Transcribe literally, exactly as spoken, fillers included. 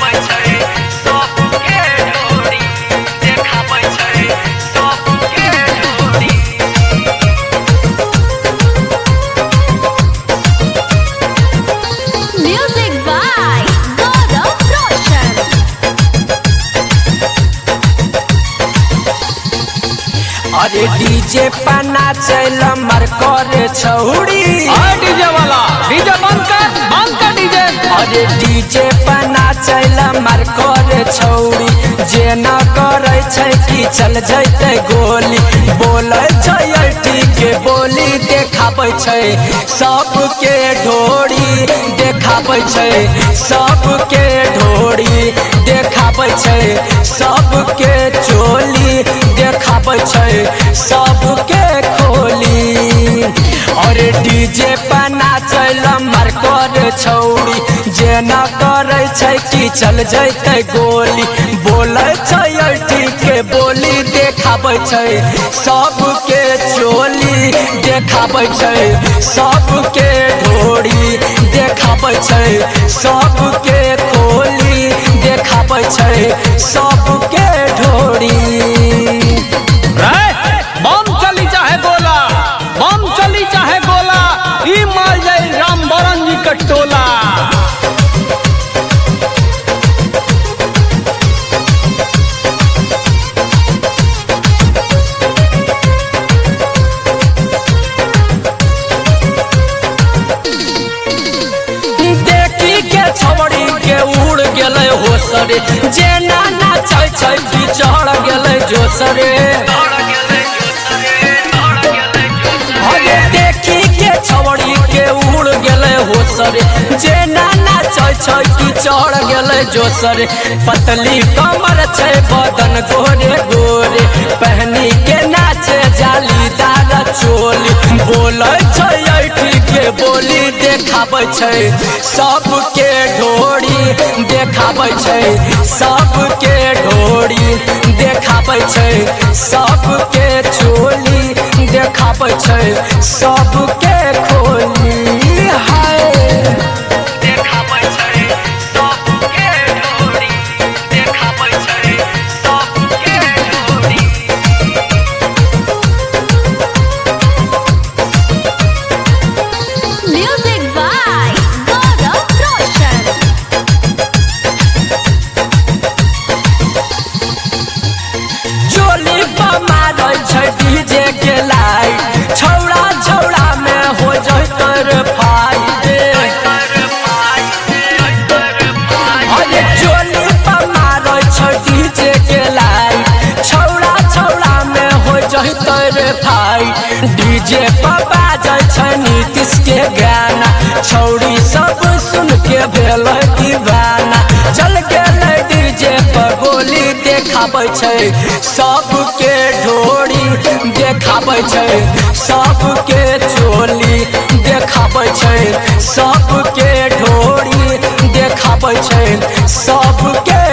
अरे डीजे पना चल मर करे छौड़ी डीजे वाला डीजे बंद कर बंद कर डीजे। अरे डीजे पना चल मर करे छौड़ी जे न करे छै कि चल जैते गोली बोले छै के बोली देखाबै छै सबके ढोड़ी देखाबै छै सबके ढोड़ी देखाबै छै सबके चोली देखाबै छै सबके खोली। अरे डीजे पना चल मर करे छौड़ी जे न करे छै कि चल जैते गोली बोले छै के बोली देखाबै छै सबके चोली देखाबै छै सबके ढोड़ी देखाबै छै सबके खोली देखाबै छै सबके ढोड़ी। बम चली चाहे गोला बम चली चाहे गोला ई माल जाए राम बरन जी का टोला। देखी के छवड़ी के उड़ गेले होसरे जे ना नाचै छै कि चढ़ गेले जोसरे। अरे देखी के छवड़ी के उड़ गेले होसरे जे ना नाचै छै कि चढ़ गेले जोसरे। पतली कमर छै बदन गोरे गोरे पहनी के नाचे जालीदार चोली बोले छै के बोली देखाबै छै सबके ढोड़ी देखाबै छै सबके ढोड़ी देखाबै छै सबके चोली देखाबै छै सबके खोली। हाय देखाबै छै सबके ढोड़ी देखाबै छै सबके ढोड़ी। Music by Gaurav Roshan. चोली पर मारै छै डीजे के लाइट छौड़ा छौड़ा में हो जैतर फाइट। अरे चोली पर मारै छै डीजे के लाइट छौड़ा छौड़ा में हो जैतर फाइट। डीजे पर बाजै छै नीतीश के गाना छौड़ी सब सुन के भेल दीवाना चल गेलै डीजे पर गोली देखाबै छै सबके ढोड़ी देखाबै छै सबके चोली देखाबै छै सबके ढोड़ी देखाबै छै सबके